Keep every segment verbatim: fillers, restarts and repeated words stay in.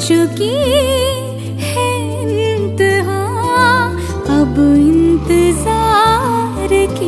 चुकी है इंतहा, अब इंतजार की।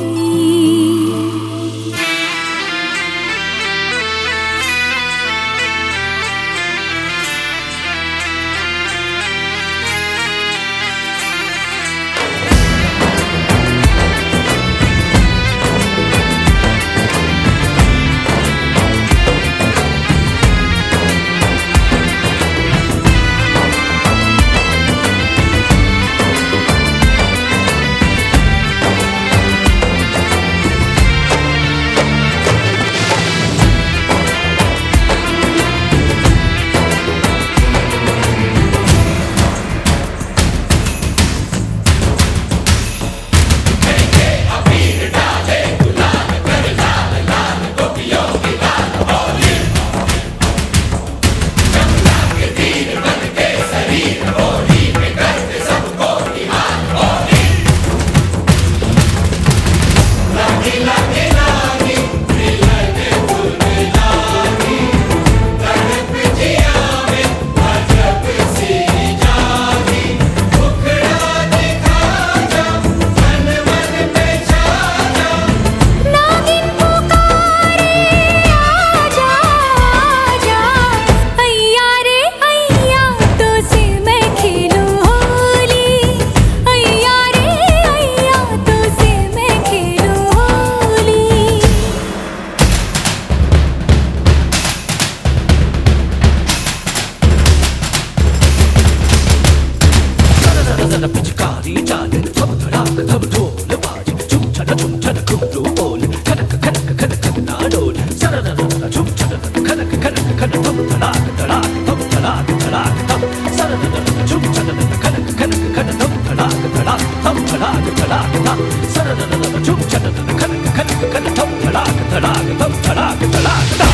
पिचकारी चाले थम धड़ाक थम ढोल बाजे झुम छन झुम छन घुंघरू बोल खनक खनक खनक खनना डोल सररररर झुम छन खनक खनक खन थम धड़ाक धड़ाक थम धड़ाक धड़ाक थम सररररर झुम छन खनक खनक खन थम धड़ाक धड़ाक थम धड़ाक धड़ाक थम सररररर झुम छन खनक खनक खन थम धड़ाक धड़ाक थम धड़ाक धड़ाक।